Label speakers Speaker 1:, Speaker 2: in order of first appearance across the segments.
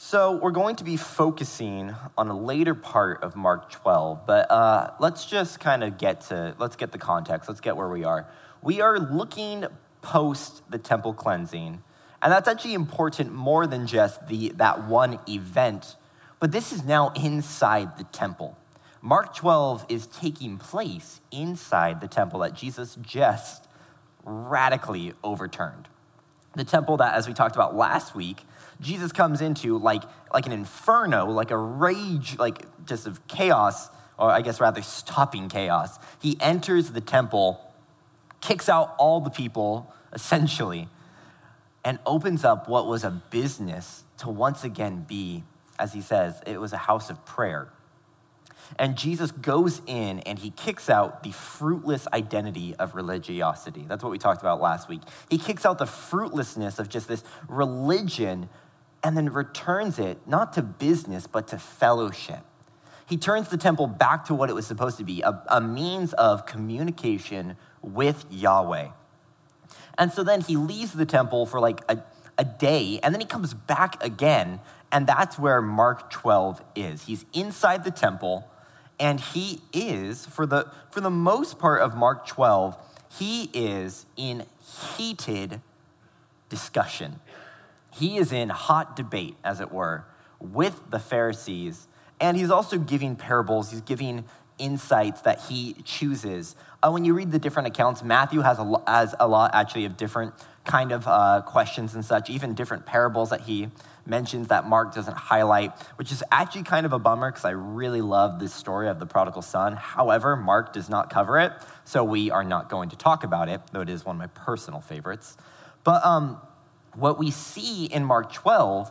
Speaker 1: So we're going to be focusing on a later part of Mark 12, but let's just kind of get the context. Let's get where we are. We are looking post the temple cleansing, and that's actually important more than just that one event, but this is now inside the temple. Mark 12 is taking place inside the temple that Jesus just radically overturned. The temple that, as we talked about last week, Jesus comes into like an inferno, like a rage, like just of chaos, or I guess rather stopping chaos. He enters the temple, kicks out all the people, essentially, and opens up what was a business to once again be, as he says, it was a house of prayer. And Jesus goes in and he kicks out the fruitless identity of religiosity. That's what we talked about last week. He kicks out the fruitlessness of just this religion and then returns it not to business, but to fellowship. He turns the temple back to what it was supposed to be, a means of communication with Yahweh. And so then he leaves the temple for like a day, and then he comes back again, and that's where Mark 12 is. He's inside the temple, and he is, for the most part of Mark 12, he is in heated discussion. He is in hot debate, as it were, with the Pharisees, and he's also giving parables. He's giving insights that he chooses. When you read the different accounts, Matthew has a lot actually of different kind of questions and such, even different parables that he mentions that Mark doesn't highlight, which is actually kind of a bummer because I really love this story of the prodigal son. However, Mark does not cover it, so we are not going to talk about it, though it is one of my personal favorites. But what we see in Mark 12,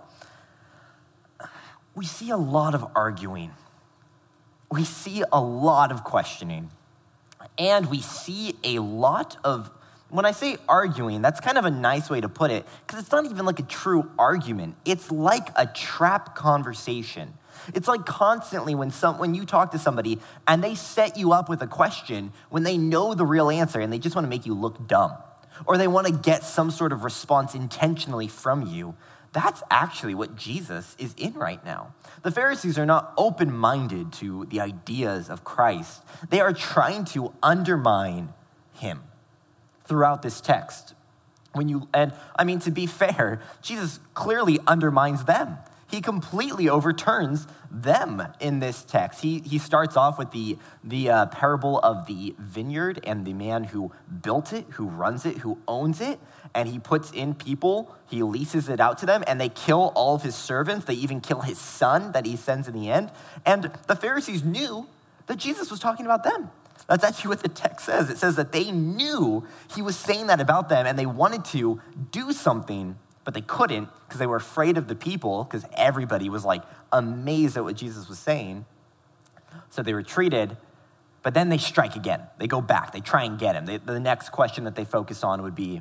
Speaker 1: we see a lot of arguing. We see a lot of questioning. And we see a lot of, when I say arguing, that's kind of a nice way to put it, because it's not even like a true argument. It's like a trap conversation. It's like constantly when you talk to somebody and they set you up with a question when they know the real answer and they just want to make you look dumb, or they want to get some sort of response intentionally from you. That's actually what Jesus is in right now. The Pharisees are not open-minded to the ideas of Christ. They are trying to undermine him throughout this text. To be fair, Jesus clearly undermines them. He completely overturns them in this text. He starts off with the parable of the vineyard and the man who built it, who runs it, who owns it, and he puts in people, he leases it out to them, and they kill all of his servants. They even kill his son that he sends in the end. And the Pharisees knew that Jesus was talking about them. That's actually what the text says. It says that they knew he was saying that about them, and they wanted to do something, but they couldn't because they were afraid of the people, because everybody was like amazed at what Jesus was saying. So they retreated, but then they strike again. They go back. They try and get him. The next question that they focus on would be,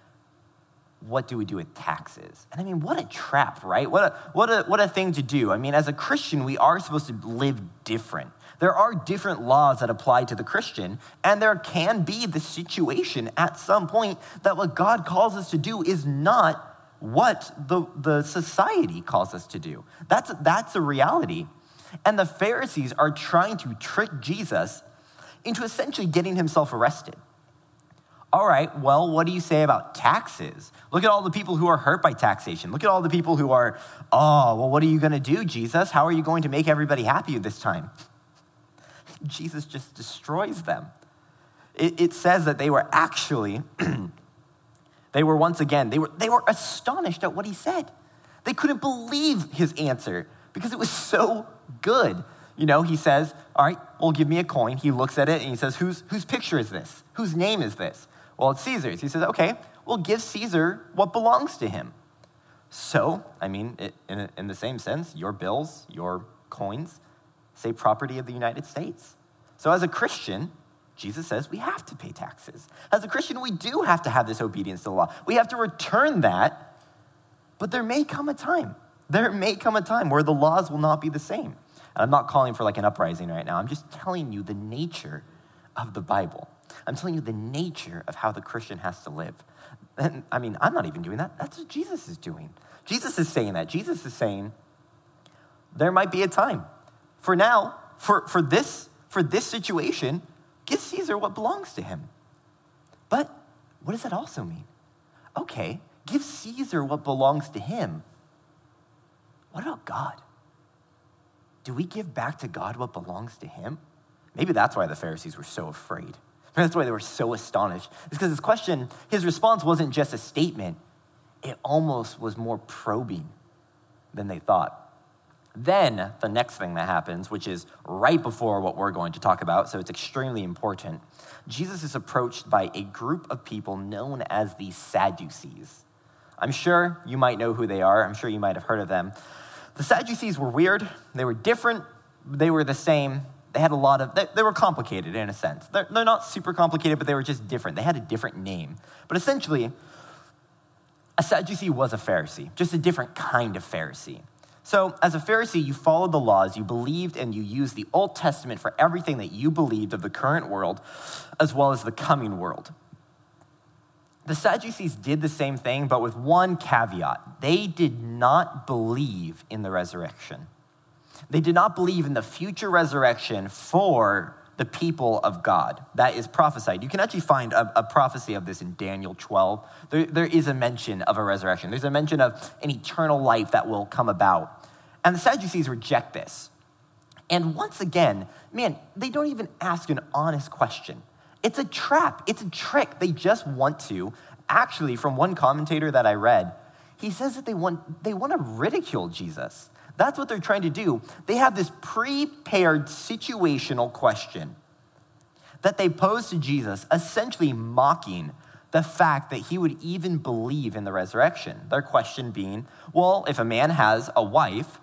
Speaker 1: what do we do with taxes? And I mean, what a trap, right? What a thing to do. I mean, as a Christian, we are supposed to live different. There are different laws that apply to the Christian, and there can be the situation at some point that what God calls us to do is not what the society calls us to do. That's a reality. And the Pharisees are trying to trick Jesus into essentially getting himself arrested. All right, well, what do you say about taxes? Look at all the people who are hurt by taxation. Look at all the people who are, what are you going to do, Jesus? How are you going to make everybody happy this time? Jesus just destroys them. It says that they were actually, they were astonished at what he said. They couldn't believe his answer because it was so good. He says, all right, well, give me a coin. He looks at it and he says, whose picture is this? Whose name is this? Well, it's Caesar's. He says, okay, well, give Caesar what belongs to him. So, in the same sense, your bills, your coins, say property of the United States. So as a Christian, Jesus says we have to pay taxes. As a Christian, we do have to have this obedience to the law. We have to return that, but there may come a time where the laws will not be the same. And I'm not calling for like an uprising right now. I'm just telling you the nature of the Bible. I'm telling you the nature of how the Christian has to live. And I'm not even doing that. That's what Jesus is doing. Jesus is saying that. Jesus is saying, there might be a time. For now, for this situation, give Caesar what belongs to him. But what does that also mean? Okay, give Caesar what belongs to him. What about God? Do we give back to God what belongs to him? Maybe that's why the Pharisees were so afraid. Maybe that's why they were so astonished. It's because his response wasn't just a statement. It almost was more probing than they thought. Then the next thing that happens, which is right before what we're going to talk about, so it's extremely important, Jesus is approached by a group of people known as the Sadducees. I'm sure you might know who they are. I'm sure you might have heard of them. The Sadducees were weird. They were different. They were the same. They had they were complicated in a sense. They're not super complicated, but they were just different. They had a different name. But essentially, a Sadducee was a Pharisee, just a different kind of Pharisee. So as a Pharisee, you followed the laws, you believed, and you used the Old Testament for everything that you believed of the current world, as well as the coming world. The Sadducees did the same thing, but with one caveat. They did not believe in the resurrection. They did not believe in the future resurrection for the people of God. That is prophesied. You can actually find a prophecy of this in Daniel 12. There is a mention of a resurrection. There's a mention of an eternal life that will come about. And the Sadducees reject this. And once again, man, they don't even ask an honest question. It's a trap. It's a trick. They just want to. Actually, from one commentator that I read, he says that they want to ridicule Jesus. That's what they're trying to do. They have this prepared situational question that they pose to Jesus, essentially mocking the fact that he would even believe in the resurrection. Their question being, well, if a man has a wife,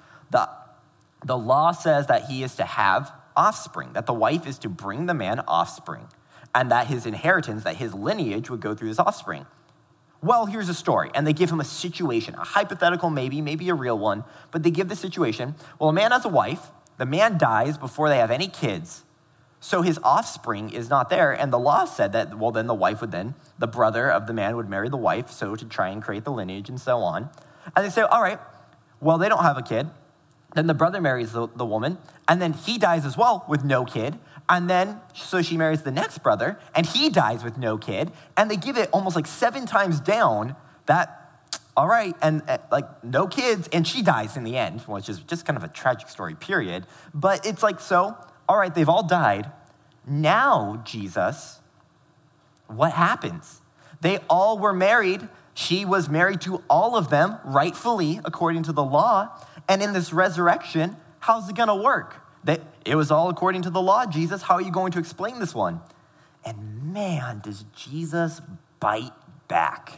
Speaker 1: the law says that he is to have offspring, that the wife is to bring the man offspring, and that his inheritance, that his lineage would go through his offspring. Well, here's a story, and they give him a situation, a hypothetical maybe a real one, but they give the situation. Well, a man has a wife, the man dies before they have any kids, so his offspring is not there, and the law said that, well, then the brother of the man would marry the wife, so to try and create the lineage and so on. And they say, all right, well, they don't have a kid. Then the brother marries the woman, and then he dies as well with no kid. And then, so she marries the next brother, and he dies with no kid. And they give it almost like 7 times down that, all right, and like no kids, and she dies in the end, which is just kind of a tragic story, period. But it's like, so, all right, they've all died. Now, Jesus, what happens? They all were married. She was married to all of them, rightfully, according to the law. And in this resurrection, how's it going to work? It was all according to the law, Jesus. How are you going to explain this one? And man, does Jesus bite back.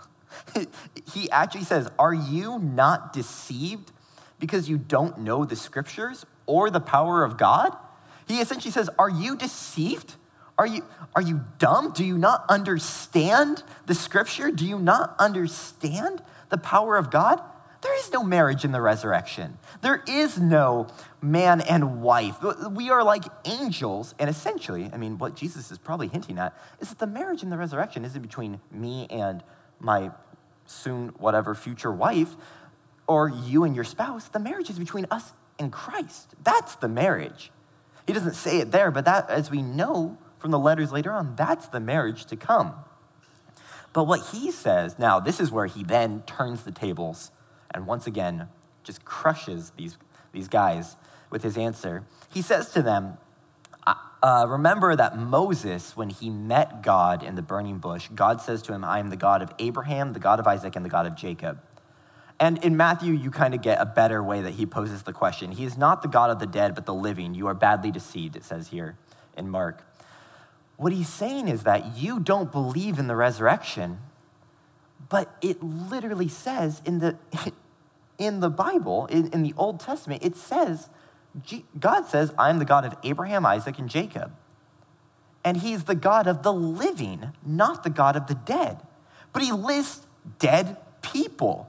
Speaker 1: He actually says, are you not deceived because you don't know the scriptures or the power of God? He essentially says, are you deceived? Are you dumb? Do you not understand the scripture? Do you not understand the power of God? There is no marriage in the resurrection. There is no man and wife. We are like angels. And essentially, I mean, what Jesus is probably hinting at is that the marriage in the resurrection isn't between me and my soon whatever future wife or you and your spouse. The marriage is between us and Christ. That's the marriage. He doesn't say it there, but that, as we know from the letters later on, that's the marriage to come. But what he says, now this is where he then turns the tables and once again, just crushes these guys with his answer. He says to them, remember that Moses, when he met God in the burning bush, God says to him, I am the God of Abraham, the God of Isaac, and the God of Jacob. And in Matthew, you kind of get a better way that he poses the question. He is not the God of the dead, but the living. You are badly deceived, it says here in Mark. What he's saying is that you don't believe in the resurrection, but it literally says in the Bible, in the Old Testament, it says, God says, I'm the God of Abraham, Isaac, and Jacob. And he's the God of the living, not the God of the dead. But he lists dead people.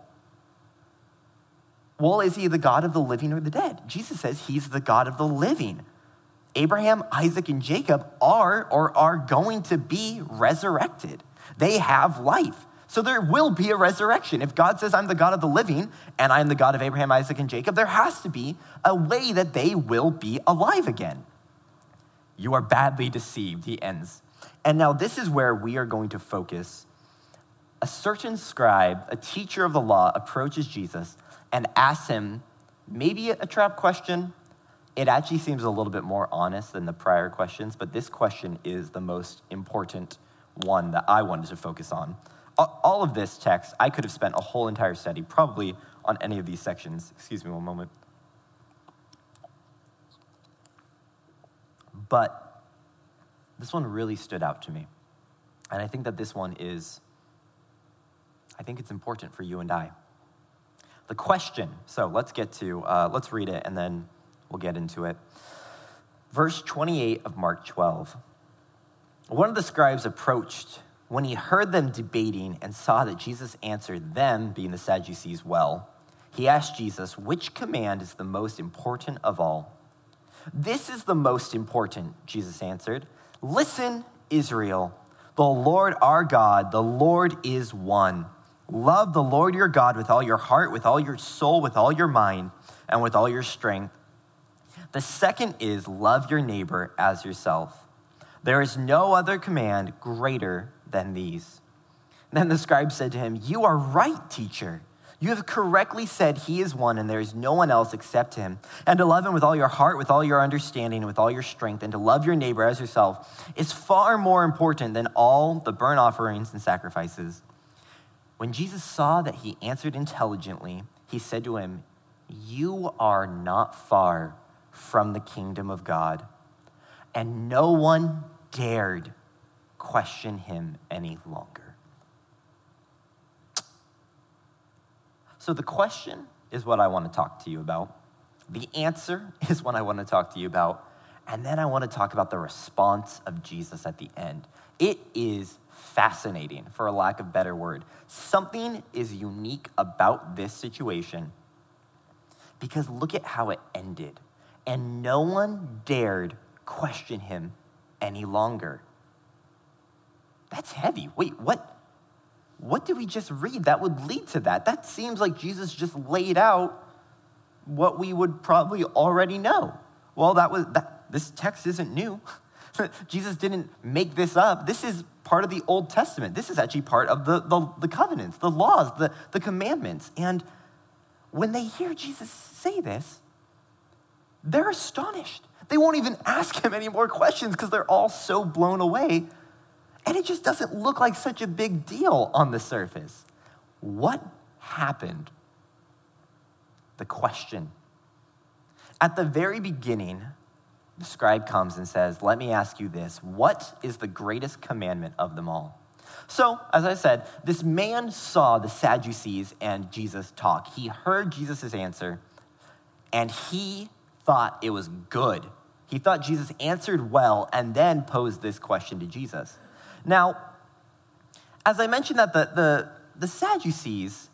Speaker 1: Well, is he the God of the living or the dead? Jesus says he's the God of the living. Abraham, Isaac, and Jacob are going to be resurrected. They have life. So there will be a resurrection. If God says, I'm the God of the living, and I'm the God of Abraham, Isaac, and Jacob, there has to be a way that they will be alive again. You are badly deceived, he ends. And now this is where we are going to focus. A certain scribe, a teacher of the law, approaches Jesus and asks him maybe a trap question. It actually seems a little bit more honest than the prior questions, but this question is the most important one that I wanted to focus on. All of this text, I could have spent a whole entire study probably on any of these sections. Excuse me one moment. But this one really stood out to me. And I think that this one is, I think it's important for you and I. The question, so let's read it and then we'll get into it. Verse 28 of Mark 12. One of the scribes approached when he heard them debating and saw that Jesus answered them, being the Sadducees, well. He asked Jesus, which command is the most important of all? This is the most important, Jesus answered. Listen, Israel, the Lord our God, the Lord is one. Love the Lord your God with all your heart, with all your soul, with all your mind, and with all your strength. The second is love your neighbor as yourself. There is no other command greater than these. Then the scribe said to him, you are right, teacher. You have correctly said he is one and there is no one else except him. And to love him with all your heart, with all your understanding, and with all your strength, and to love your neighbor as yourself is far more important than all the burnt offerings and sacrifices. When Jesus saw that he answered intelligently, he said to him, you are not far from the kingdom of God. And no one dared question him any longer. So the question is what I want to talk to you about. The answer is what I want to talk to you about. And then I want to talk about the response of Jesus at the end. It is fascinating, for a lack of better word. Something is unique about this situation because look at how it ended. And no one dared question him any longer. That's heavy. Wait, what did we just read that would lead to that? That seems like Jesus just laid out what we would probably already know. Well, this text isn't new. Jesus didn't make this up. This is part of the Old Testament. This is actually part of the covenants, the laws, the commandments. And when they hear Jesus say this, they're astonished. They won't even ask him any more questions because they're all so blown away. And it just doesn't look like such a big deal on the surface. What happened? The question. At the very beginning, the scribe comes and says, let me ask you this. What is the greatest commandment of them all? So, as I said, this man saw the Sadducees and Jesus talk. He heard Jesus' answer, and he thought it was good. He thought Jesus answered well and then posed this question to Jesus. Now, as I mentioned that the Sadducees,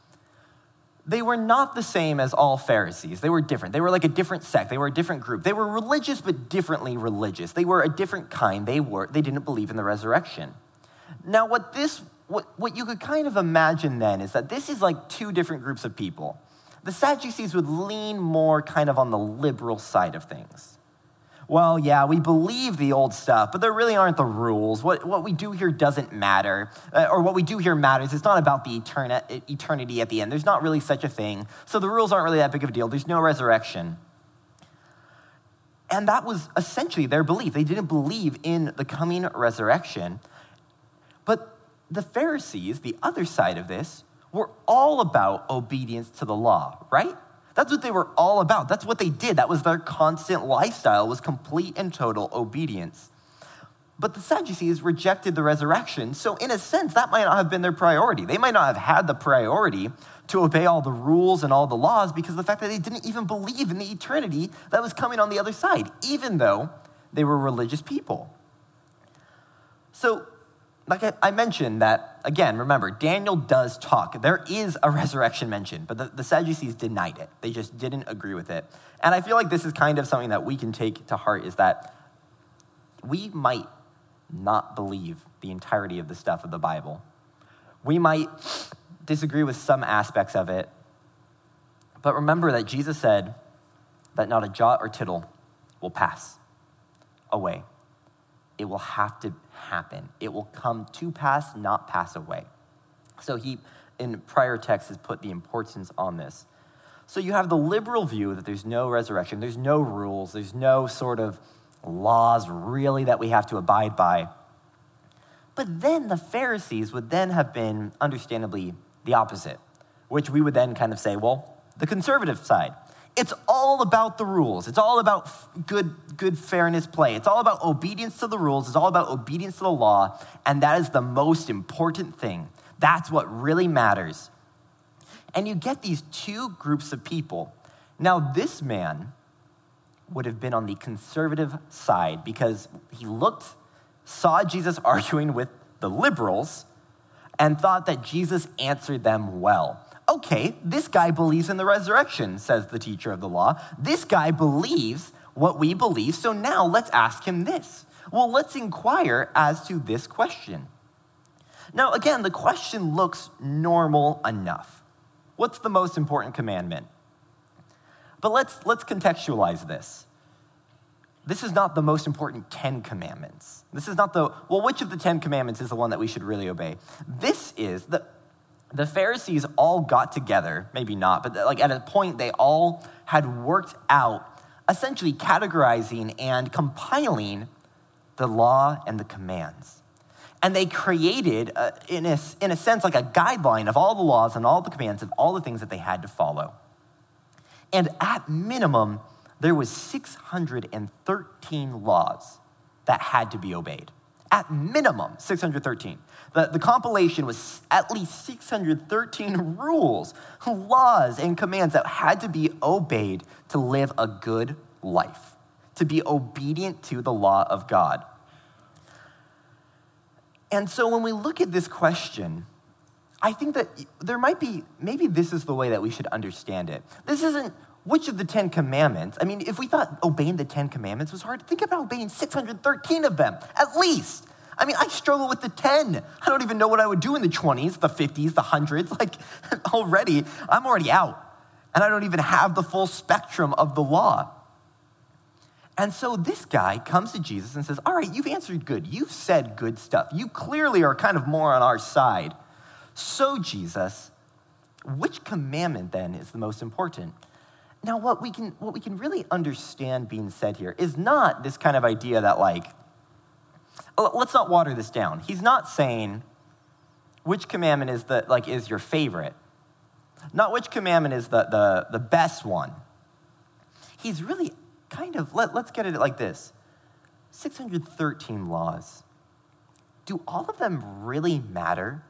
Speaker 1: they were not the same as all Pharisees. They were different. They were like a different sect. They were a different group. They were religious, but differently religious. They were a different kind. They didn't believe in the resurrection. Now, what you could kind of imagine then is that this is like two different groups of people. The Sadducees would lean more kind of on the liberal side of things. Well, yeah, we believe the old stuff, but there really aren't the rules. What we do here doesn't matter, or what we do here matters. It's not about the eternity at the end. There's not really such a thing. So the rules aren't really that big of a deal. There's no resurrection. And that was essentially their belief. They didn't believe in the coming resurrection. But the Pharisees, the other side of this, were all about obedience to the law, right? That's what they were all about. That's what they did. That was their constant lifestyle, was complete and total obedience. But the Sadducees rejected the resurrection. So in a sense, that might not have been their priority. They might not have had the priority to obey all the rules and all the laws because of the fact that they didn't even believe in the eternity that was coming on the other side, even though they were religious people. So like I mentioned that, again, remember, Daniel does talk. There is a resurrection mentioned, but the Sadducees denied it. They just didn't agree with it. And I feel like this is kind of something that we can take to heart, is that we might not believe the entirety of the stuff of the Bible. We might disagree with some aspects of it, but remember that Jesus said that not a jot or tittle will pass away. It will have to happen. It will come to pass, not pass away. So he, in prior texts, has put the importance on this. So you have the liberal view that there's no resurrection, there's no rules, there's no sort of laws really that we have to abide by. But then the Pharisees would then have been, understandably, the opposite, which we would then kind of say, well, the conservative side. It's all about the rules. It's all about good fairness play. It's all about obedience to the rules. It's all about obedience to the law, and that is the most important thing. That's what really matters. And you get these two groups of people. Now, this man would have been on the conservative side because he saw Jesus arguing with the liberals, and thought that Jesus answered them well. Okay, this guy believes in the resurrection, says the teacher of the law. This guy believes what we believe, so now let's ask him this. Well, let's inquire as to this question. Now, again, the question looks normal enough. What's the most important commandment? But let's contextualize this. This is not the most important 10 commandments. This is not which of the 10 commandments is the one that we should really obey? This is the Pharisees all got together, maybe not, but like at a point they all had worked out, essentially categorizing and compiling the law and the commands. And they created, in a sense, like a guideline of all the laws and all the commands of all the things that they had to follow. And at minimum, there was 613 laws that had to be obeyed. At minimum, 613. The compilation was at least 613 rules, laws, and commands that had to be obeyed to live a good life, to be obedient to the law of God. And so when we look at this question, I think that there might be, maybe this is the way that we should understand it. This isn't which of the 10 commandments. I mean, if we thought obeying the 10 commandments was hard, think about obeying 613 of them, at least. I mean, I struggle with the 10. I don't even know what I would do in the 20s, the 50s, the 100s. Like, I'm already out. And I don't even have the full spectrum of the law. And so this guy comes to Jesus and says, all right, you've answered good. You've said good stuff. You clearly are kind of more on our side. So, Jesus, which commandment then is the most important? Now, what we can really understand being said here is not this kind of idea that, like, let's not water this down. He's not saying which commandment is your favorite. Not which commandment is the best one. He's really kind of, let's get it like this. 613 laws. Do all of them really matter?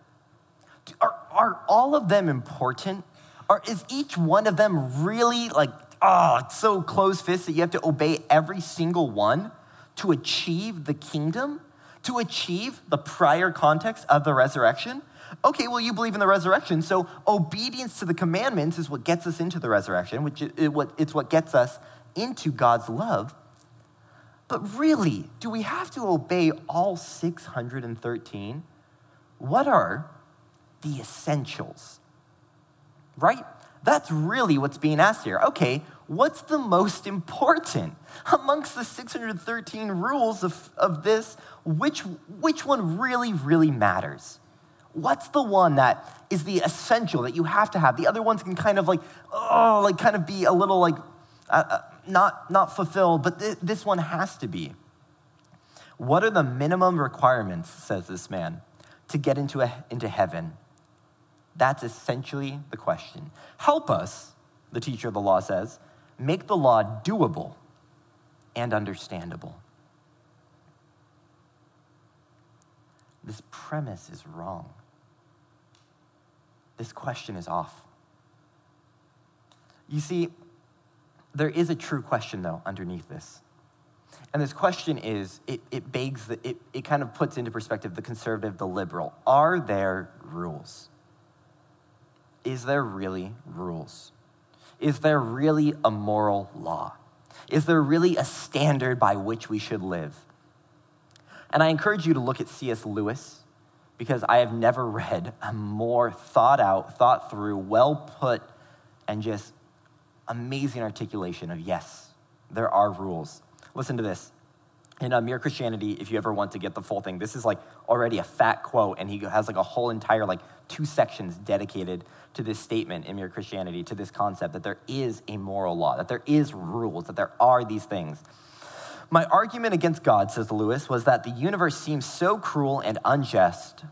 Speaker 1: Are all of them important? Or is each one of them really it's so close-fist that you have to obey every single one to achieve the kingdom? To achieve the prior context of the resurrection? Okay, well, you believe in the resurrection, so obedience to the commandments is what gets us into the resurrection, it's what gets us into God's love. But really, do we have to obey all 613? What are the essentials? Right? That's really what's being asked here. Okay, what's the most important? Amongst the 613 rules of this, which one really, really matters? What's the one that is the essential that you have to have? The other ones can kind of kind of be a little not fulfilled, but this one has to be. What are the minimum requirements, says this man, to get into heaven? That's essentially the question. Help us, the teacher of the law says, make the law doable and understandable. This premise is wrong. This question is off. You see, there is a true question, though, underneath this. And this question is, it kind of puts into perspective the conservative, the liberal. Are there rules? Is there really rules? Is there really a moral law? Is there really a standard by which we should live? And I encourage you to look at C.S. Lewis, because I have never read a more thought out, thought through, well put, and just amazing articulation of yes, there are rules. Listen to this. In Mere Christianity, if you ever want to get the full thing, this is like already a fat quote, and he has like a whole entire 2 sections dedicated to this statement in Mere Christianity, to this concept that there is a moral law, that there is rules, that there are these things. My argument against God, says Lewis, was that the universe seems so cruel and unjust.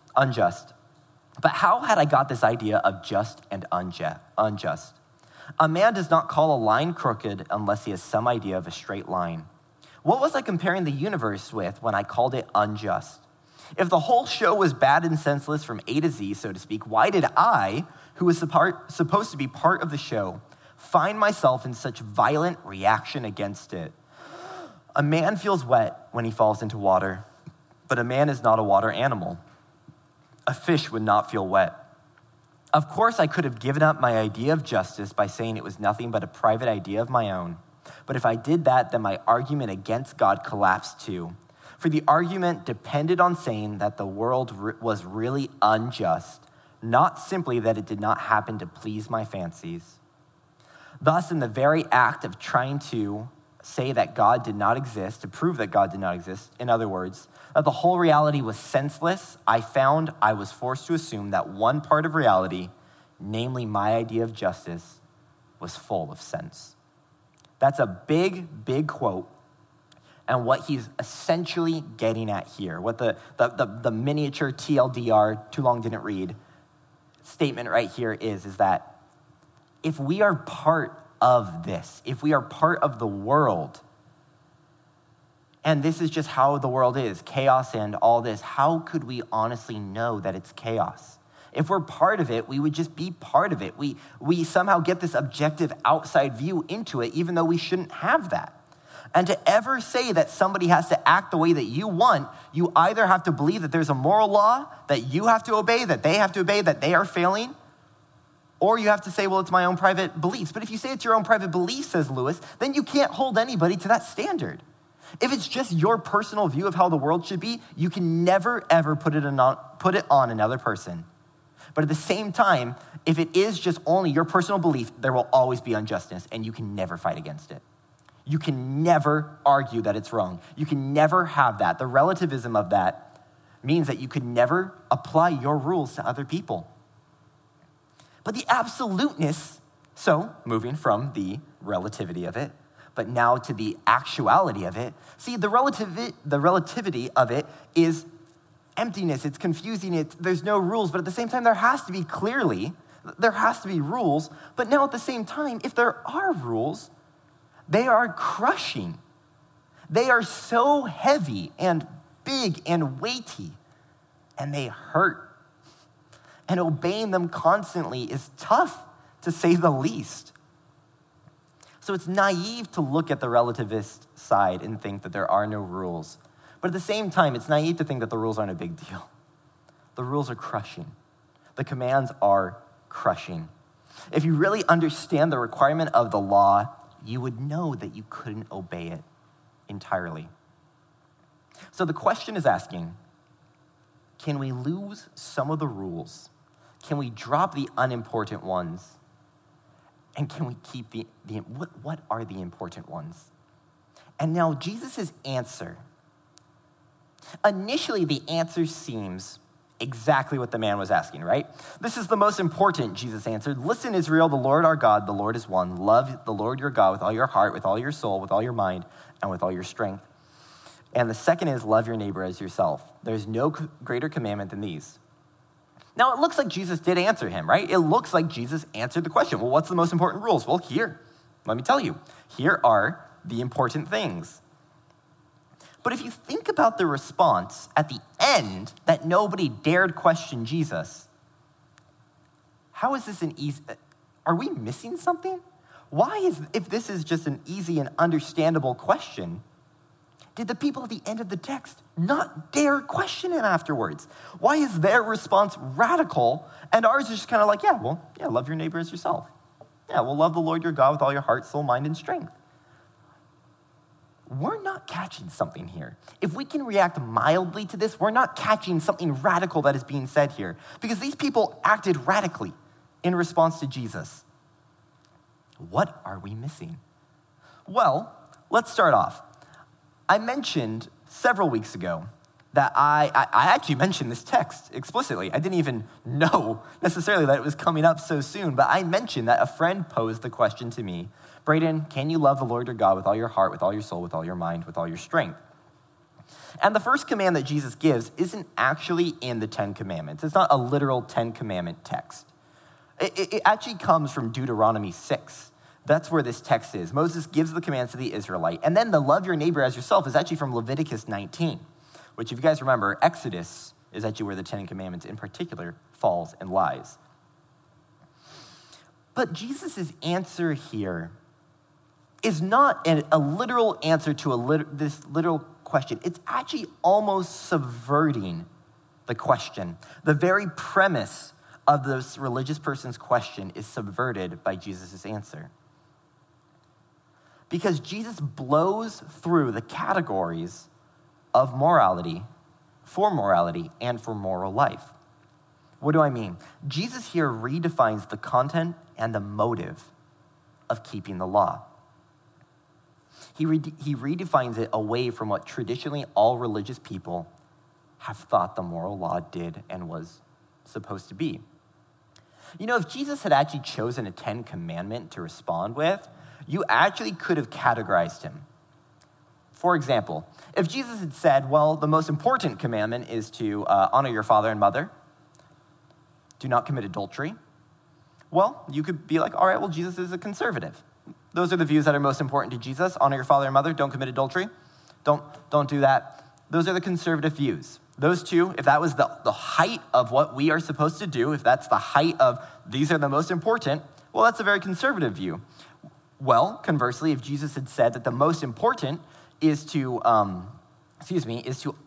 Speaker 1: But how had I got this idea of just and unjust? A man does not call a line crooked unless he has some idea of a straight line. What was I comparing the universe with when I called it unjust? If the whole show was bad and senseless from A to Z, so to speak, why did I, who was supposed to be part of the show, find myself in such violent reaction against it? A man feels wet when he falls into water, but a man is not a water animal. A fish would not feel wet. Of course, I could have given up my idea of justice by saying it was nothing but a private idea of my own. But if I did that, then my argument against God collapsed too. For the argument depended on saying that the world was really unjust, not simply that it did not happen to please my fancies. Thus, in the very act of trying to say that God did not exist, to prove that God did not exist, in other words, that the whole reality was senseless, I found I was forced to assume that one part of reality, namely my idea of justice, was full of sense. That's a big, big quote. And what he's essentially getting at here, what the miniature TLDR, too long didn't read, statement right here is that if we are part of this, if we are part of the world, and this is just how the world is, chaos and all this, how could we honestly know that it's chaos? If we're part of it, we would just be part of it. We somehow get this objective outside view into it, even though we shouldn't have that. And to ever say that somebody has to act the way that you want, you either have to believe that there's a moral law that you have to obey, that they have to obey, that they are failing, or you have to say, well, it's my own private beliefs. But if you say it's your own private beliefs, says Lewis, then you can't hold anybody to that standard. If it's just your personal view of how the world should be, you can never, ever put it on another person. But at the same time, if it is just only your personal belief, there will always be injustice, and you can never fight against it. You can never argue that it's wrong. You can never have that. The relativism of that means that you could never apply your rules to other people. But the absoluteness, so moving from the relativity of it, but now to the actuality of it, see, the relativity of it is emptiness, it's confusing, there's no rules, but at the same time, there has to be rules, but now at the same time, if there are rules, they are crushing. They are so heavy and big and weighty, and they hurt. And obeying them constantly is tough, to say the least. So it's naive to look at the relativist side and think that there are no rules. But at the same time, it's naive to think that the rules aren't a big deal. The rules are crushing. The commands are crushing. If you really understand the requirement of the law, you would know that you couldn't obey it entirely. So the question is asking, can we lose some of the rules? Can we drop the unimportant ones? And can we keep what are the important ones? And now Jesus' answer. Initially, the answer seems exactly what the man was asking, right? This is the most important, Jesus answered. Listen, Israel, the Lord our God, the Lord is one. Love the Lord your God with all your heart, with all your soul, with all your mind, and with all your strength. And the second is love your neighbor as yourself. There's no greater commandment than these. Now, it looks like Jesus did answer him, right? It looks like Jesus answered the question. Well, what's the most important rules? Well, here, let me tell you. Here are the important things. But if you think about the response at the end that nobody dared question Jesus, how is this are we missing something? If this is just an easy and understandable question, did the people at the end of the text not dare question it afterwards? Why is their response radical and ours is just kind of like, love your neighbor as yourself. Yeah, well, love the Lord your God with all your heart, soul, mind, and strength. we're not catching something here. If we can react mildly to this, we're not catching something radical that is being said here, because these people acted radically in response to Jesus. What are we missing? Well, let's start off. I mentioned several weeks ago that I actually mentioned this text explicitly. I didn't even know necessarily that it was coming up so soon, but I mentioned that a friend posed the question to me, Braden, can you love the Lord your God with all your heart, with all your soul, with all your mind, with all your strength? And the first command that Jesus gives isn't actually in the Ten Commandments. It's not a literal Ten Commandment text. It actually comes from Deuteronomy 6. That's where this text is. Moses gives the commands to the Israelite, and then the love your neighbor as yourself is actually from Leviticus 19, which if you guys remember, Exodus is actually where the Ten Commandments in particular falls and lies. But Jesus' answer here is not a literal answer to this literal question. It's actually almost subverting the question. The very premise of this religious person's question is subverted by Jesus' answer. Because Jesus blows through the categories of morality, and for moral life. What do I mean? Jesus here redefines the content and the motive of keeping the law. He redefines it away from what traditionally all religious people have thought the moral law did and was supposed to be. You know, if Jesus had actually chosen a 10 commandment to respond with, you actually could have categorized him. For example, if Jesus had said, well, the most important commandment is to honor your father and mother, do not commit adultery, well, you could be like, all right, well, Jesus is a conservative. Those are the views that are most important to Jesus. Honor your father and mother, don't commit adultery, don't do that. Those are the conservative views. Those two, if that was the height of what we are supposed to do, if that's the height of these are the most important, well, that's a very conservative view. Well, conversely, if Jesus had said that the most important is to, sorry,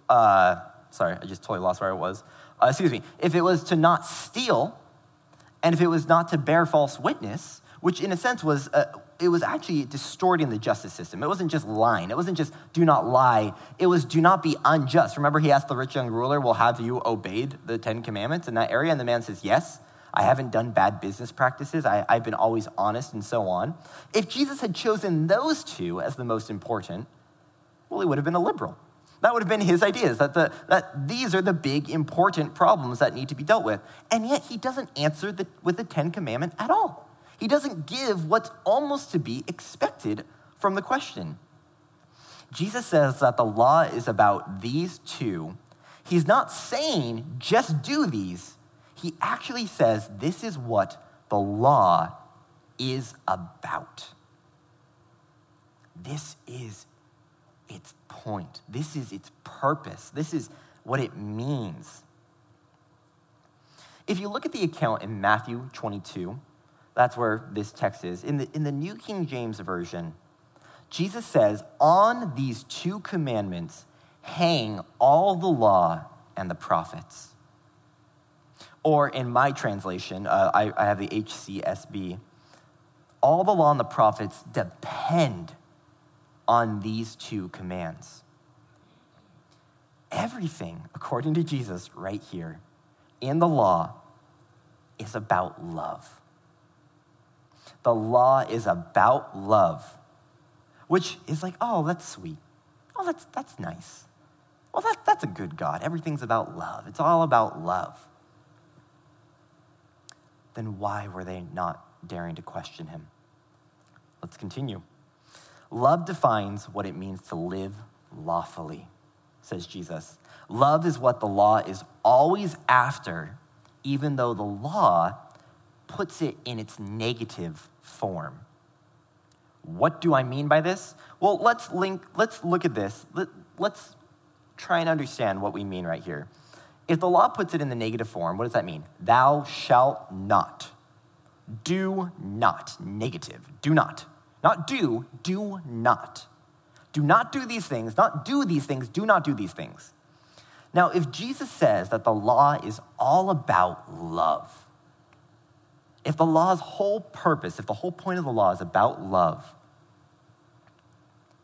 Speaker 1: I just totally lost where I was. If it was to not steal, and if it was not to bear false witness, which in a sense was, it was actually distorting the justice system. It wasn't just lying. It wasn't just do not lie. It was do not be unjust. Remember he asked the rich young ruler, well, have you obeyed the 10 commandments in that area? And the man says, yes. I haven't done bad business practices. I've been always honest and so on. If Jesus had chosen those two as the most important, well, he would have been a liberal. That would have been his ideas, that these are the big important problems that need to be dealt with. And yet he doesn't answer with the 10 commandment at all. He doesn't give what's almost to be expected from the question. Jesus says that the law is about these two. He's not saying just do these. He actually says this is what the law is about. This is its point. This is its purpose. This is what it means. If you look at the account in Matthew 22, that's where this text is. In the New King James Version, Jesus says, on these two commandments hang all the law and the prophets. Or in my translation, I have the HCSB, all the law and the prophets depend on these two commands. Everything, according to Jesus right here, in the law is about love. The law is about love, which is like, oh, that's sweet. Oh, that's nice. Well, that's a good God. Everything's about love. It's all about love. Then why were they not daring to question him? Let's continue. Love defines what it means to live lawfully, says Jesus. Love is what the law is always after, even though the law puts it in its negative form. What do I mean by this? Well, let's look at this. Let's try and understand what we mean right here. If the law puts it in the negative form, what does that mean? Thou shalt not. Do not. Negative. Do not. Not do not. Do not do these things, not do these things, do not do these things. Now, if Jesus says that the law is all about love, if the law's whole purpose, if the whole point of the law is about love,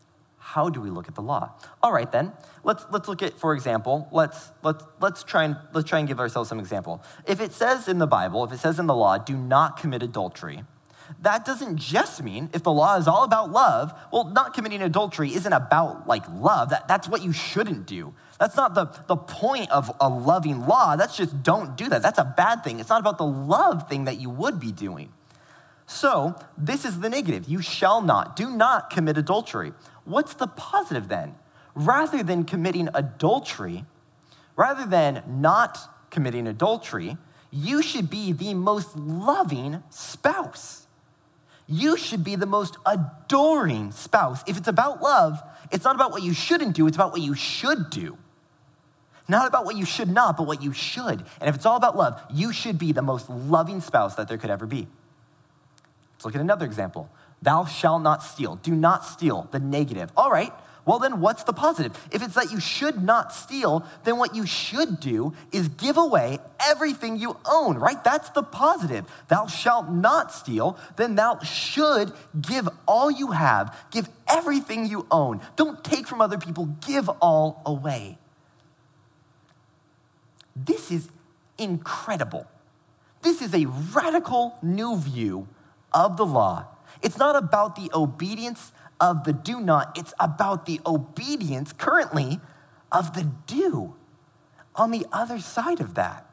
Speaker 1: how do we look at the law? All right, then, let's look at, for example, let's try and give ourselves some example. If it says in the Bible, if it says in the law, do not commit adultery, that doesn't just mean if the law is all about love, well, not committing adultery isn't about love. That's what you shouldn't do. That's not the point of a loving law. That's just don't do that. That's a bad thing. It's not about the love thing that you would be doing. So this is the negative. You shall not, do not commit adultery. What's the positive then? Rather than committing adultery, rather than not committing adultery, you should be the most loving spouse. You should be the most adoring spouse. If it's about love, it's not about what you shouldn't do, it's about what you should do. Not about what you should not, but what you should. And if it's all about love, you should be the most loving spouse that there could ever be. Let's look at another example. Thou shalt not steal. Do not steal, the negative. All right, well then what's the positive? If it's that you should not steal, then what you should do is give away everything you own, right? That's the positive. Thou shalt not steal, then thou should give all you have. Give everything you own. Don't take from other people, give all away. This is incredible. This is a radical new view of the law. It's not about the obedience of the do not, it's about the obedience currently of the do on the other side of that.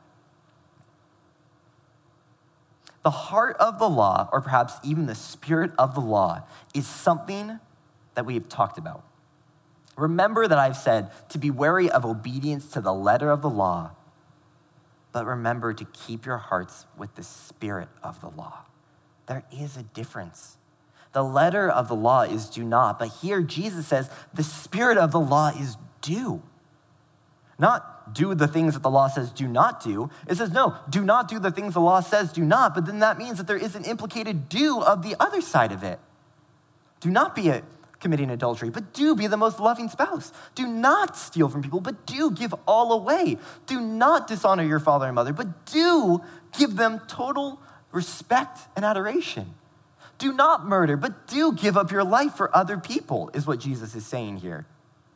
Speaker 1: The heart of the law, or perhaps even the spirit of the law, is something that we have talked about. Remember that I've said to be wary of obedience to the letter of the law, but remember to keep your hearts with the spirit of the law. There is a difference. The letter of the law is do not, but here Jesus says the spirit of the law is do. Not do the things that the law says do not do. It says no, do not do the things the law says do not, but then that means that there is an implicated do of the other side of it. Do not be committing adultery, but do be the most loving spouse. Do not steal from people, but do give all away. Do not dishonor your father and mother, but do give them total respect and adoration. Do not murder, but do give up your life for other people, is what Jesus is saying here.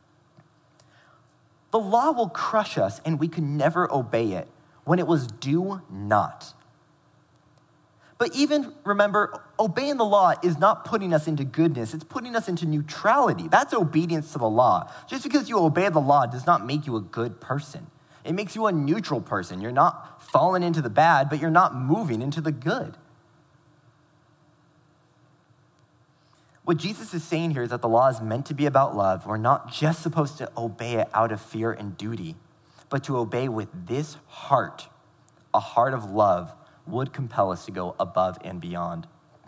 Speaker 1: The law will crush us, and we can never obey it when it was do not. But even remember, obeying the law is not putting us into goodness, it's putting us into neutrality. That's obedience to the law. Just because you obey the law does not make you a good person. It makes you a neutral person. You're not falling into the bad, but you're not moving into the good. What Jesus is saying here is that the law is meant to be about love. We're not just supposed to obey it out of fear and duty, but to obey with this heart, a heart of love, would compel us to go above and beyond.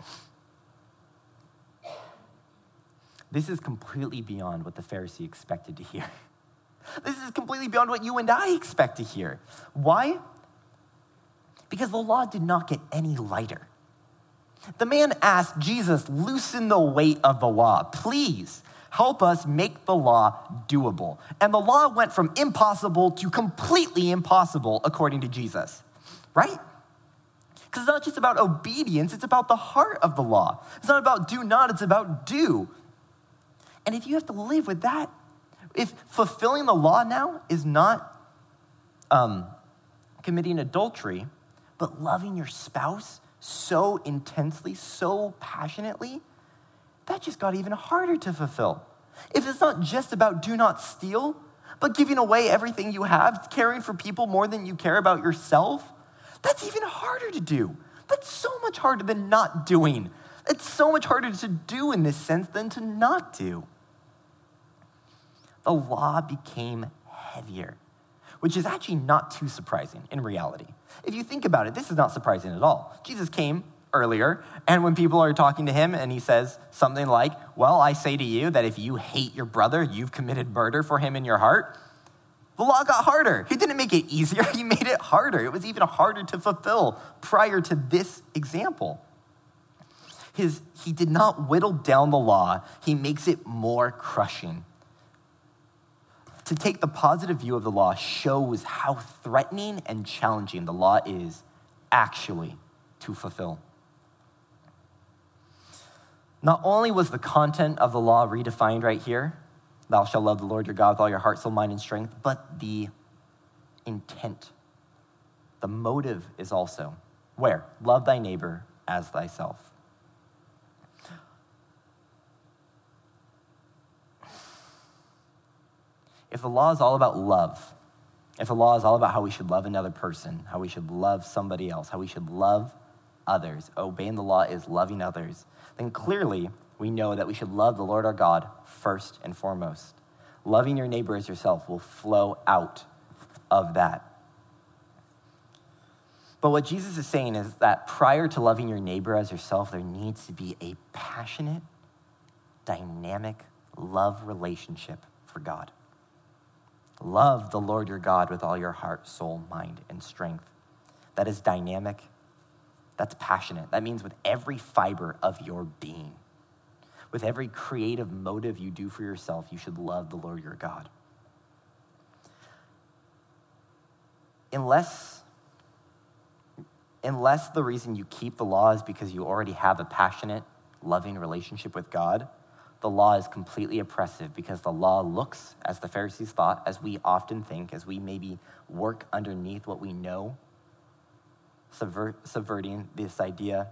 Speaker 1: This is completely beyond what the Pharisee expected to hear. This is completely beyond what you and I expect to hear. Why? Because the law did not get any lighter. The man asked Jesus, loosen the weight of the law. Please help us make the law doable. And the law went from impossible to completely impossible according to Jesus, right? Because it's not just about obedience, it's about the heart of the law. It's not about do not, it's about do. And if you have to live with that, if fulfilling the law now is not committing adultery, but loving your spouse so intensely, so passionately, that just got even harder to fulfill. If it's not just about do not steal, but giving away everything you have, caring for people more than you care about yourself, that's even harder to do. That's so much harder than not doing. It's so much harder to do in this sense than to not do. The law became heavier, which is actually not too surprising in reality. If you think about it, this is not surprising at all. Jesus came earlier, and when people are talking to him and he says something like, well, I say to you that if you hate your brother, you've committed murder for him in your heart. The law got harder. He didn't make it easier, he made it harder. It was even harder to fulfill prior to this example. He did not whittle down the law, he makes it more crushing. To take the positive view of the law shows how threatening and challenging the law is actually to fulfill. Not only was the content of the law redefined right here, Thou shalt love the Lord your God with all your heart, soul, mind, and strength. But the intent, the motive is also, where? Love thy neighbor as thyself. If the law is all about love, if the law is all about how we should love another person, how we should love somebody else, how we should love others, obeying the law is loving others, then clearly we know that we should love the Lord our God first and foremost. Loving your neighbor as yourself will flow out of that. But what Jesus is saying is that prior to loving your neighbor as yourself, there needs to be a passionate, dynamic love relationship for God. Love the Lord your God with all your heart, soul, mind, and strength. That is dynamic. That's passionate. That means with every fiber of your being, with every creative motive you do for yourself, you should love the Lord your God. Unless the reason you keep the law is because you already have a passionate, loving relationship with God, the law is completely oppressive because the law looks, as the Pharisees thought, as we often think, as we maybe work underneath what we know, subverting this idea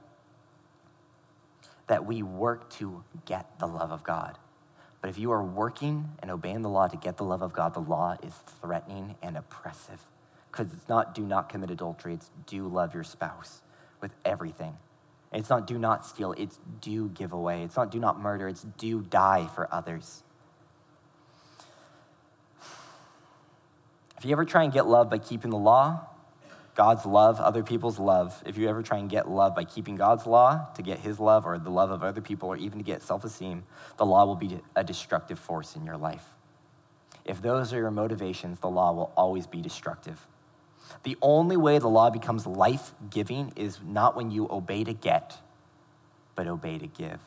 Speaker 1: that we work to get the love of God. But if you are working and obeying the law to get the love of God, the law is threatening and oppressive. Because it's not do not commit adultery, it's do love your spouse with everything. It's not do not steal, it's do give away. It's not do not murder, it's do die for others. If you ever try and get love by keeping the law, God's love, other people's love, if you ever try and get love by keeping God's law to get his love or the love of other people or even to get self-esteem, the law will be a destructive force in your life. If those are your motivations, the law will always be destructive. The only way the law becomes life-giving is not when you obey to get, but obey to give.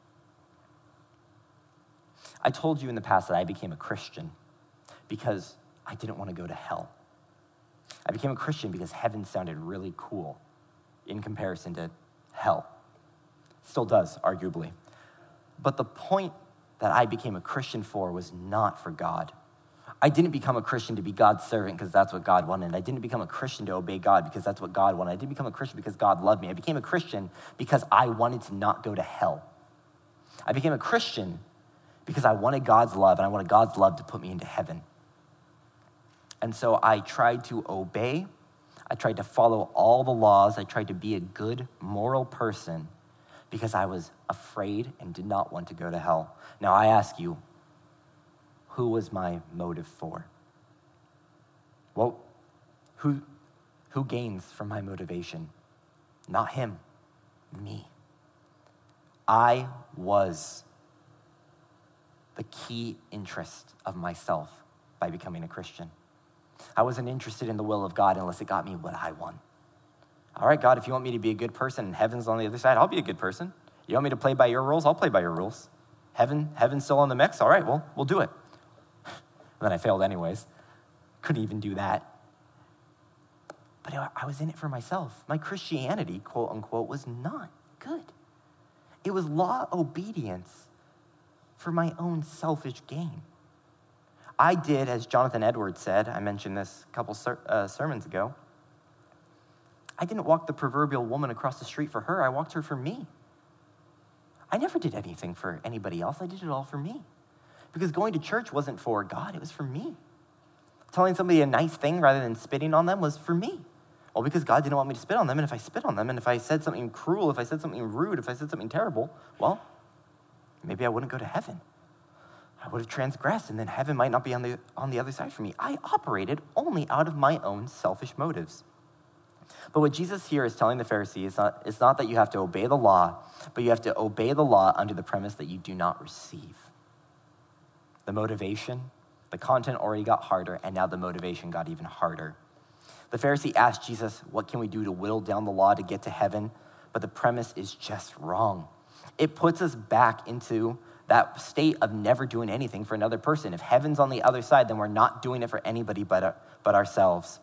Speaker 1: I told you in the past that I became a Christian because I didn't want to go to hell. I became a Christian because heaven sounded really cool in comparison to hell. Still does, arguably. But the point that I became a Christian for was not for God. I didn't become a Christian to be God's servant because that's what God wanted. I didn't become a Christian to obey God because that's what God wanted. I didn't become a Christian because God loved me. I became a Christian because I wanted to not go to hell. I became a Christian because I wanted God's love, and I wanted God's love to put me into heaven. And so I tried to obey. I tried to follow all the laws. I tried to be a good, moral person because I was afraid and did not want to go to hell. Now I ask you, who was my motive for? Well, who gains from my motivation? Not him, me. I was the key interest of myself by becoming a Christian. I wasn't interested in the will of God unless it got me what I want. All right, God, if you want me to be a good person and heaven's on the other side, I'll be a good person. You want me to play by your rules? I'll play by your rules. Heaven's still on the mix? All right, well, we'll do it. And then I failed anyways. Couldn't even do that. But I was in it for myself. My Christianity, quote unquote, was not good. It was law obedience for my own selfish gain. I did, as Jonathan Edwards said, I mentioned this a couple sermons ago, I didn't walk the proverbial woman across the street for her. I walked her for me. I never did anything for anybody else. I did it all for me. Because going to church wasn't for God, it was for me. Telling somebody a nice thing rather than spitting on them was for me. Well, because God didn't want me to spit on them, and if I spit on them, and if I said something cruel, if I said something rude, if I said something terrible, well, maybe I wouldn't go to heaven. I would have transgressed, and then heaven might not be on the other side for me. I operated only out of my own selfish motives. But what Jesus here is telling the Pharisees is not that you have to obey the law, but you have to obey the law under the premise that you do not receive. The motivation, the content already got harder, and now the motivation got even harder. The Pharisee asked Jesus, what can we do to whittle down the law to get to heaven? But the premise is just wrong. It puts us back into that state of never doing anything for another person. If heaven's on the other side, then we're not doing it for anybody but ourselves.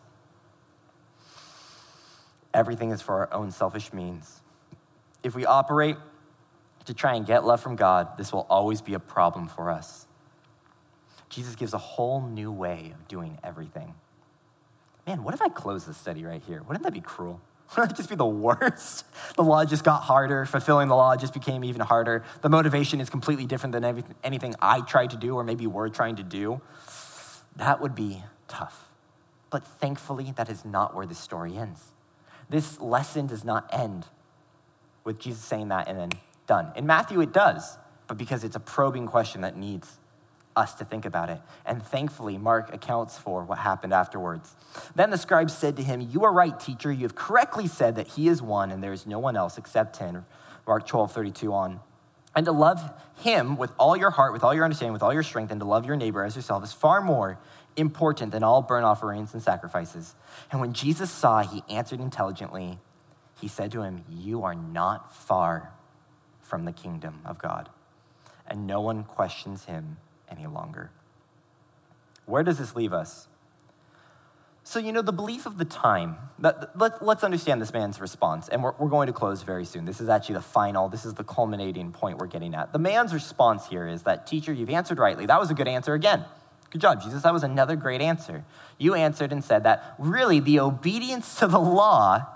Speaker 1: Everything is for our own selfish means. If we operate to try and get love from God, this will always be a problem for us. Jesus gives a whole new way of doing everything. Man, what if I close this study right here? Wouldn't that be cruel? Wouldn't that just be the worst? The law just got harder. Fulfilling the law just became even harder. The motivation is completely different than anything I tried to do or maybe we're trying to do. That would be tough. But thankfully, that is not where the story ends. This lesson does not end with Jesus saying that and then done. In Matthew, it does, but because it's a probing question that needs us to think about it. And thankfully, Mark accounts for what happened afterwards. Then the scribe said to him, "You are right, teacher. You have correctly said that he is one and there is no one else except him." Mark 12:32 on. And to love him with all your heart, with all your understanding, with all your strength, and to love your neighbor as yourself is far more important than all burnt offerings and sacrifices. And when Jesus saw, he answered intelligently. He said to him, "You are not far from the kingdom of God." And no one questions him any longer. Where does this leave us? So, the belief of the time, let's understand this man's response, and we're going to close very soon. This is actually this is the culminating point we're getting at. The man's response here is that, "Teacher, you've answered rightly." That was a good answer again. Good job, Jesus. That was another great answer. You answered and said that really the obedience to the law,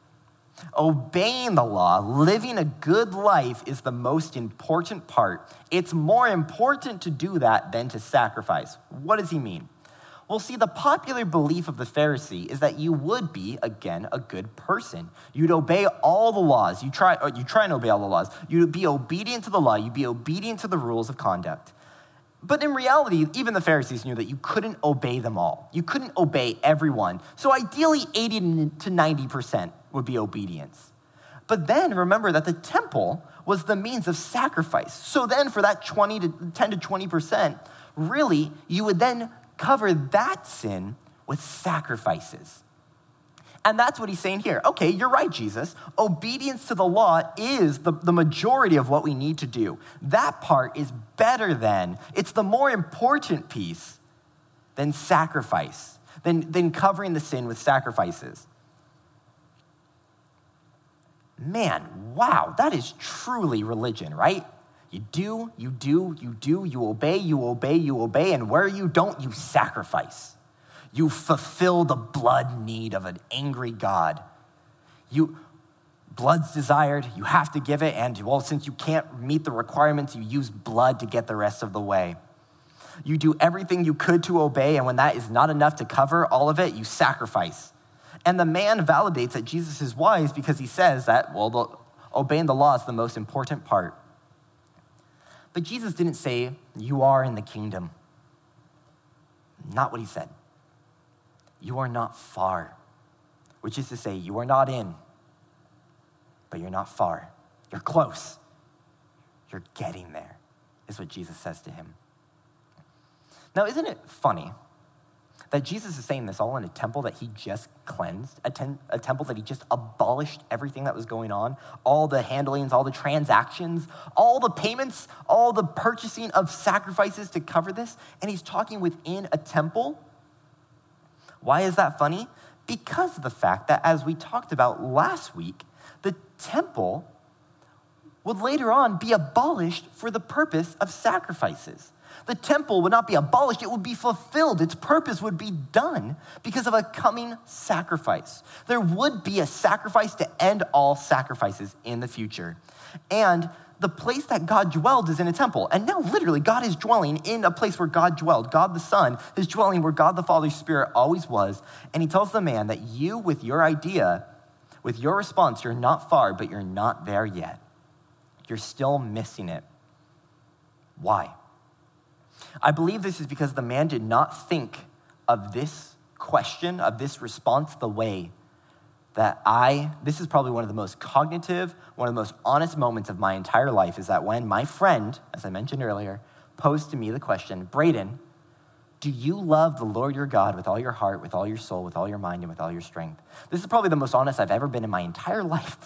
Speaker 1: obeying the law, living a good life is the most important part. It's more important to do that than to sacrifice. What does he mean? Well, see, the popular belief of the Pharisee is that you would be, again, a good person. You'd obey all the laws. You try and obey all the laws. You'd be obedient to the law. You'd be obedient to the rules of conduct. But in reality, even the Pharisees knew that you couldn't obey them all. You couldn't obey everyone. So ideally, 80 to 90% would be obedience. But then remember that the temple was the means of sacrifice. So then for that 10 to 20%, really, you would then cover that sin with sacrifices. And that's what he's saying here. Okay, you're right, Jesus. Obedience to the law is the majority of what we need to do. That part is better than, it's the more important piece than sacrifice, than covering the sin with sacrifices. Man, wow, that is truly religion, right? You do, you obey, and where you don't, you sacrifice. You fulfill the blood need of an angry God. Blood's desired, you have to give it, and well, since you can't meet the requirements, you use blood to get the rest of the way. You do everything you could to obey, and when that is not enough to cover all of it, you sacrifice. And the man validates that Jesus is wise because he says that, obeying the law is the most important part. But Jesus didn't say, "You are in the kingdom." Not what he said. You are not far, which is to say, you are not in, but you're not far. You're close. You're getting there, is what Jesus says to him. Now, isn't it funny that Jesus is saying this all in a temple that he just cleansed, a temple that he just abolished everything that was going on, all the handlings, all the transactions, all the payments, all the purchasing of sacrifices to cover this, and he's talking within a temple? Why is that funny? Because of the fact that, as we talked about last week, the temple would later on be abolished for the purpose of sacrifices. The temple would not be abolished, it would be fulfilled. Its purpose would be done because of a coming sacrifice. There would be a sacrifice to end all sacrifices in the future. And the place that God dwelled is in a temple. And now literally God is dwelling in a place where God dwelled. God the Son is dwelling where God the Father's Spirit always was. And he tells the man that you, with your idea, with your response, you're not far, but you're not there yet. You're still missing it. Why? I believe this is because the man did not think of this question, of this response, the way that this is probably one of the most cognitive, one of the most honest moments of my entire life, is that when my friend, as I mentioned earlier, posed to me the question, "Braden, do you love the Lord your God with all your heart, with all your soul, with all your mind, and with all your strength?" This is probably the most honest I've ever been in my entire life.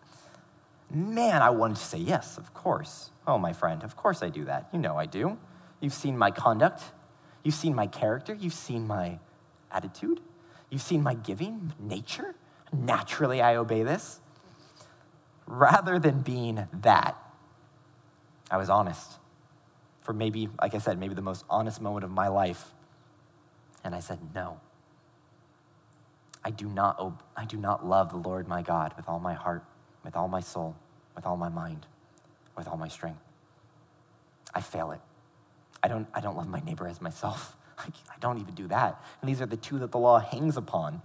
Speaker 1: Man, I wanted to say, yes, of course. Oh, my friend, of course I do that. You know I do. You've seen my conduct. You've seen my character. You've seen my attitude. You've seen my giving nature. Naturally, I obey this. Rather than being that, I was honest. for maybe, like I said, maybe the most honest moment of my life. And I said, no. I do not love the Lord my God with all my heart, with all my soul, with all my mind, with all my strength. I fail it. I don't love my neighbor as myself. I don't even do that. And these are the two that the law hangs upon.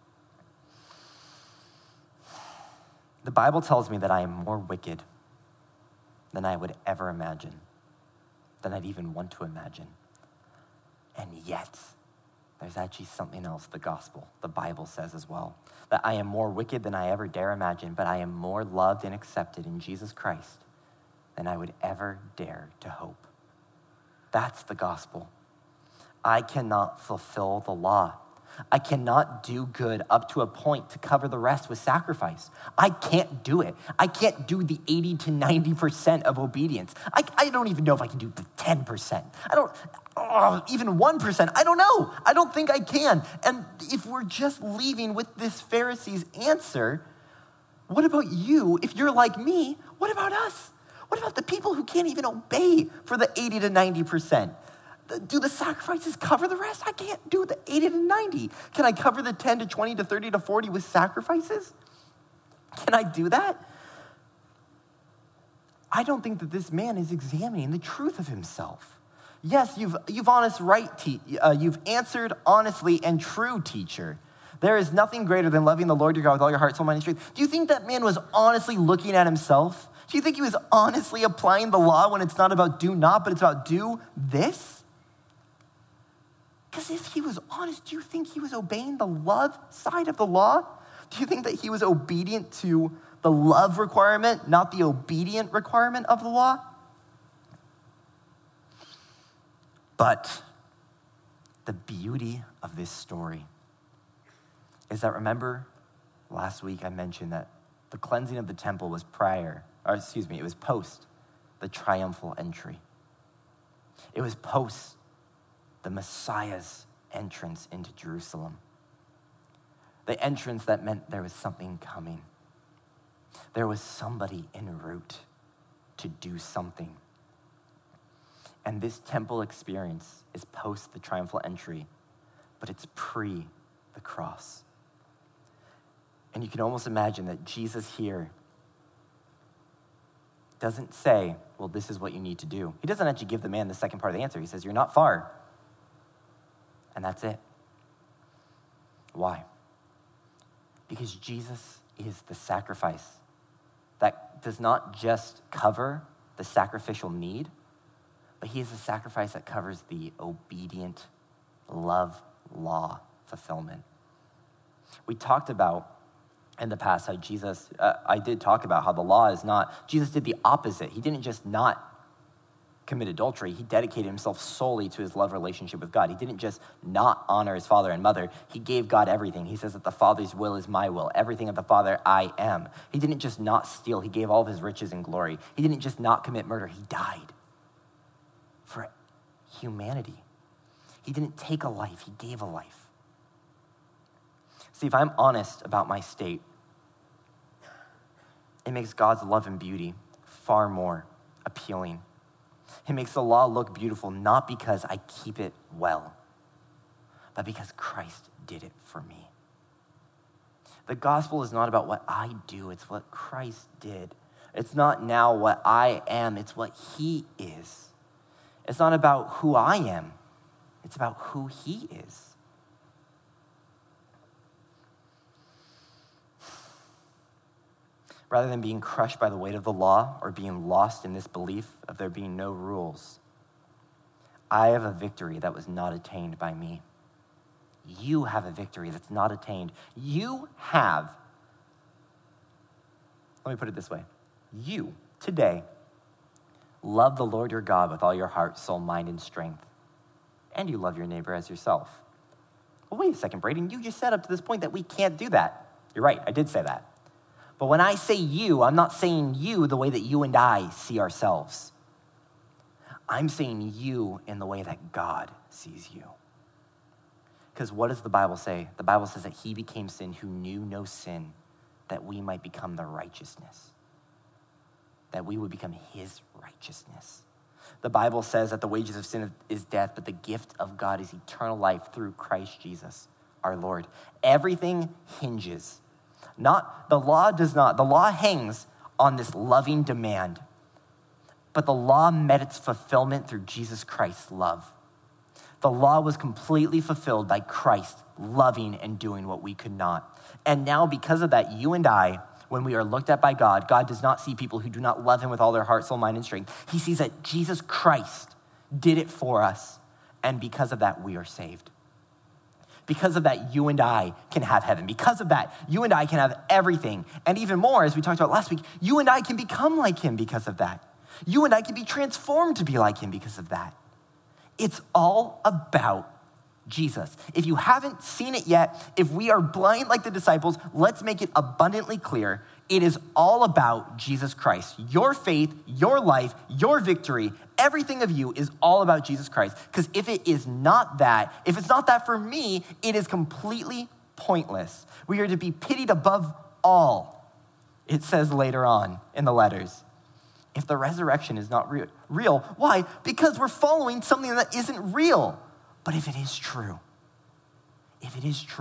Speaker 1: The Bible tells me that I am more wicked than I would ever imagine, than I'd even want to imagine. And yet, there's actually something else the gospel, the Bible says as well, that I am more wicked than I ever dare imagine, but I am more loved and accepted in Jesus Christ than I would ever dare to hope. That's the gospel. I cannot fulfill the law. I cannot do good up to a point to cover the rest with sacrifice. I can't do it. I can't do the 80 to 90% of obedience. I don't even know if I can do the 10%. Even 1%. I don't know. I don't think I can. And if we're just leaving with this Pharisee's answer, what about you? If you're like me, what about us? What about the people who can't even obey for the 80 to 90%? Do the sacrifices cover the rest? I can't do the 80 to 90. Can I cover the 10 to 20 to 30 to 40 with sacrifices? Can I do that? I don't think that this man is examining the truth of himself. Yes, you've answered honestly and true, teacher. There is nothing greater than loving the Lord your God with all your heart, soul, mind, and strength. Do you think that man was honestly looking at himself? Do you think he was honestly applying the law when it's not about do not, but it's about do this? Because if he was honest, do you think he was obeying the love side of the law? Do you think that he was obedient to the love requirement, not the obedient requirement of the law? But the beauty of this story is that, remember, last week I mentioned that the cleansing of the temple was it was post the triumphal entry. It was post the Messiah's entrance into Jerusalem. The entrance that meant there was something coming. There was somebody en route to do something. And this temple experience is post the triumphal entry, but it's pre the cross. And you can almost imagine that Jesus here doesn't say, well, this is what you need to do. He doesn't actually give the man the second part of the answer. He says, you're not far. And that's it. Why? Because Jesus is the sacrifice that does not just cover the sacrificial need, but he is the sacrifice that covers the obedient love law fulfillment. We talked about in the past how I did talk about how the law is not, Jesus did the opposite. He didn't just not commit adultery. He dedicated himself solely to his love relationship with God. He didn't just not honor his father and mother. He gave God everything. He says that the Father's will is my will. Everything of the Father I am. He didn't just not steal. He gave all of his riches and glory. He didn't just not commit murder. He died for humanity. He didn't take a life. He gave a life. See, if I'm honest about my state, it makes God's love and beauty far more appealing. It makes the law look beautiful, not because I keep it well, but because Christ did it for me. The gospel is not about what I do, it's what Christ did. It's not now what I am, it's what he is. It's not about who I am, it's about who he is. Rather than being crushed by the weight of the law or being lost in this belief of there being no rules, I have a victory that was not attained by me. You have a victory that's not attained. Let me put it this way. You, today, love the Lord your God with all your heart, soul, mind, and strength. And you love your neighbor as yourself. Well, wait a second, Braden. You just said up to this point that we can't do that. You're right, I did say that. But when I say you, I'm not saying you the way that you and I see ourselves. I'm saying you in the way that God sees you. Because what does the Bible say? The Bible says that he became sin who knew no sin, that we might become the righteousness. That we would become his righteousness. The Bible says that the wages of sin is death, but the gift of God is eternal life through Christ Jesus, our Lord. Everything hinges. The law hangs on this loving demand, but the law met its fulfillment through Jesus Christ's love. The law was completely fulfilled by Christ loving and doing what we could not. And now because of that, you and I, when we are looked at by God, God does not see people who do not love him with all their heart, soul, mind, and strength. He sees that Jesus Christ did it for us. And because of that, we are saved. Because of that, you and I can have heaven. Because of that, you and I can have everything. And even more, as we talked about last week, you and I can become like him because of that. You and I can be transformed to be like him because of that. It's all about Jesus. If you haven't seen it yet, if we are blind like the disciples, let's make it abundantly clear. It is all about Jesus Christ. Your faith, your life, your victory, everything of you is all about Jesus Christ. Because if it is not that, if it's not that for me, it is completely pointless. We are to be pitied above all, it says later on in the letters. If the resurrection is not real, why? Because we're following something that isn't real. But if it is true, it's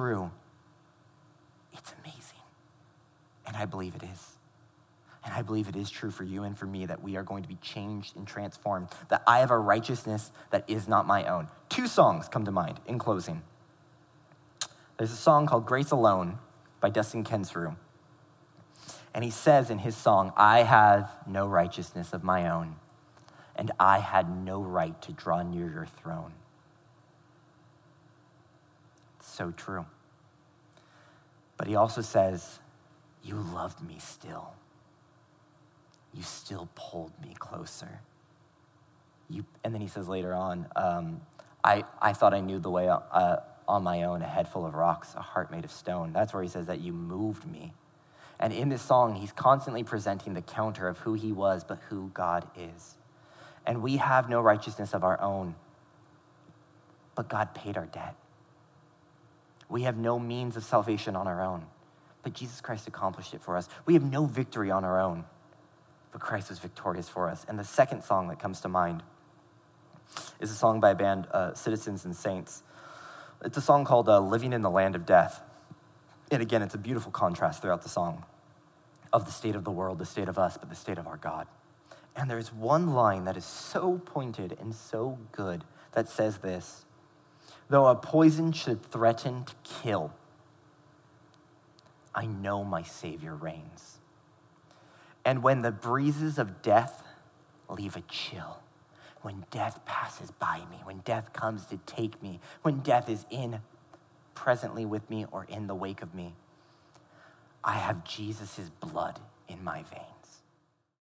Speaker 1: amazing. And I believe it is. And I believe it is true for you and for me that we are going to be changed and transformed, that I have a righteousness that is not my own. 2 songs come to mind in closing. There's a song called Grace Alone by Dustin Kensrue. And he says in his song, I have no righteousness of my own, and I had no right to draw near your throne. It's so true. But he also says, you loved me still. You still pulled me closer. And then he says later on, I thought I knew the way on my own, a head full of rocks, a heart made of stone. That's where he says that you moved me. And in this song, he's constantly presenting the counter of who he was, but who God is. And we have no righteousness of our own, but God paid our debt. We have no means of salvation on our own, but Jesus Christ accomplished it for us. We have no victory on our own, but Christ was victorious for us. And the second song that comes to mind is a song by a band, Citizens and Saints. It's a song called Living in the Land of Death. And again, it's a beautiful contrast throughout the song of the state of the world, the state of us, but the state of our God. And there's one line that is so pointed and so good that says this: though a poison should threaten to kill, I know my Savior reigns. And when the breezes of death leave a chill, when death passes by me, when death comes to take me, when death is in presently with me or in the wake of me, I have Jesus' blood in my veins.